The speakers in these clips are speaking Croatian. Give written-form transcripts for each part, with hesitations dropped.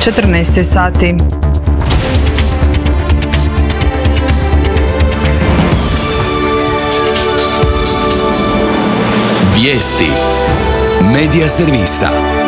14 sati. Vijesti Medija servisa.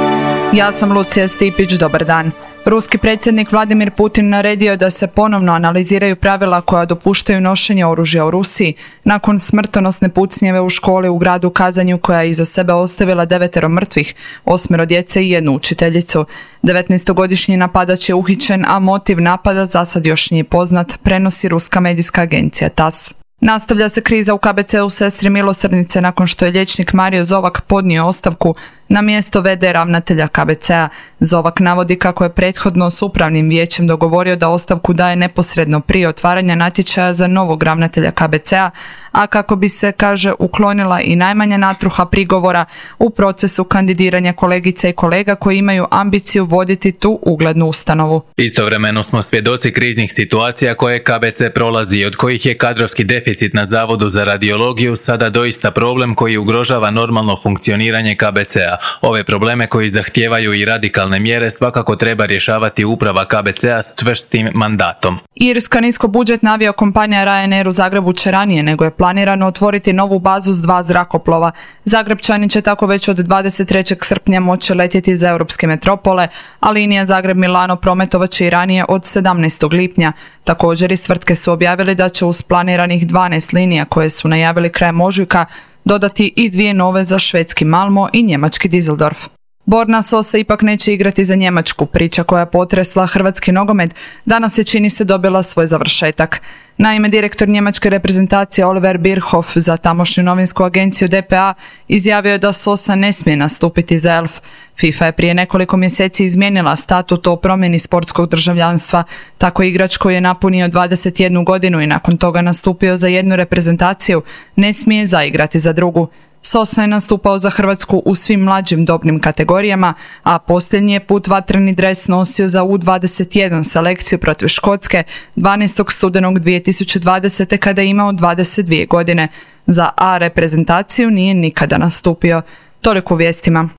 Ja sam Lucija Stipić, dobar dan. Ruski predsjednik Vladimir Putin naredio je da se ponovno analiziraju pravila koja dopuštaju nošenje oružja u Rusiji nakon smrtonosne pucnjeve u školi u gradu Kazanju koja je iza sebe ostavila 9 mrtvih, 8 djece i 1 učiteljicu. 19-godišnji napadač je uhićen, a motiv napada za sad još nije poznat, prenosi ruska medijska agencija TASS. Nastavlja se kriza u KBC-u Sestre Milosrdnice nakon što je liječnik Mario Zovak podnio ostavku na mjesto v.d. ravnatelja KBC-a. Zovak navodi kako je prethodno s upravnim vijećem dogovorio da ostavku daje neposredno prije otvaranja natječaja za novog ravnatelja KBC-a, a kako bi se, kaže, uklonila i najmanja natruha prigovora u procesu kandidiranja kolegica i kolega koji imaju ambiciju voditi tu uglednu ustanovu. Istovremeno smo svjedoci kriznih situacija koje KBC prolazi i od kojih je kadrovski deficit na Zavodu za radiologiju sada doista problem koji ugrožava normalno funkcioniranje KBC-a. Ove probleme koji zahtijevaju i radikalne mjere svakako treba rješavati uprava KBC-a s čvrstim mandatom. Irska niskobudžetna aviokompanija Ryanair u Zagrebu će ranije nego je planirano otvoriti novu bazu s 2 zrakoplova. Zagrebčani će tako već od 23. srpnja moći letjeti za europske metropole, a linija Zagreb-Milano prometovat će i ranije od 17. lipnja. Također iz tvrtke su objavili da će uz planiranih 12 linija koje su najavili krajem ožujka dodati i 2 nove za švedski Malmo i njemački Düsseldorf. Borna Sosa ipak neće igrati za Njemačku. Priča koja je potresla hrvatski nogomet danas je, čini se, dobila svoj završetak. Naime, direktor njemačke reprezentacije Oliver Bierhoff za tamošnju novinsku agenciju dpa izjavio je da Sosa ne smije nastupiti za Elf. FIFA je prije nekoliko mjeseci izmijenila statut o promjeni sportskog državljanstva. Tako igrač koji je napunio 21 godinu i nakon toga nastupio za jednu reprezentaciju ne smije zaigrati za drugu. Sosa je nastupao za Hrvatsku u svim mlađim dobnim kategorijama, a posljednji je put vatreni dres nosio za U21 selekciju protiv Škotske 12. studenog 2020. kada je imao 22 godine. Za A reprezentaciju nije nikada nastupio. Toliko u vijestima.